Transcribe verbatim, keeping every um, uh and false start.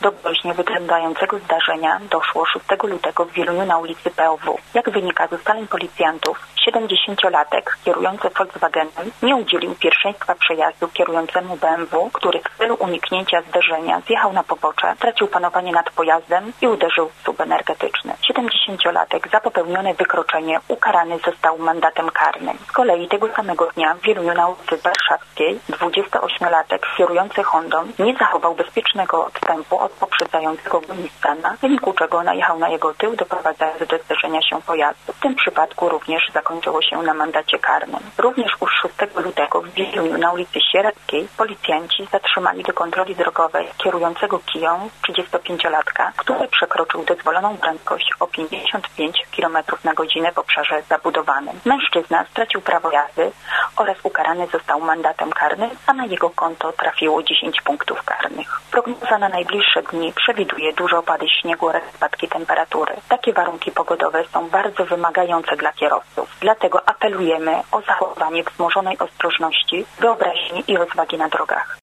Do groźnie wyglądającego zdarzenia doszło szóstego lutego w Wieluniu na ulicy P O W. Jak wynika z ustaleń policjantów, siedemdziesięciolatek kierujący Volkswagenem nie udzielił pierwszeństwa przejazdu kierującemu B M W, który w celu uniknięcia zderzenia zjechał na pobocze, stracił panowanie nad pojazdem i uderzył w słup energetyczny. siedemdziesięciolatek za popełnione wykroczenie ukarany został mandatem karnym. Z kolei tego samego dnia w Wieluniu na ulicy Warszawskiej dwudziestoośmiolatek kierujący Hondą nie zachował bezpiecznego odstępu od poprzedzającego go Nissana, w wyniku czego najechał na jego tył, doprowadzając do zderzenia się pojazdu. W tym przypadku również zakończyło się na mandacie karnym. Również już szóstego lutego w Wieluniu na ulicy Sieradzkiej policjanci zatrzymali do kontroli drogowej kierującego Kiją trzydziestopięciolatka, który przekroczył dozwoloną prędkość o pięćdziesiąt pięć kilometrów na godzinę w obszarze zabudowanym. Mężczyzna stracił prawo jazdy oraz ukarany został mandatem karnym, a na jego konto trafiło dziesięć punktów karnych. Prognoza na najbliższe dni przewiduje duże opady śniegu oraz spadki temperatury. Takie warunki pogodowe są bardzo wymagające dla kierowców. Dlatego apelujemy o zachowanie wzmożonej ostrożności, wyobraźni i rozwagi na drogach.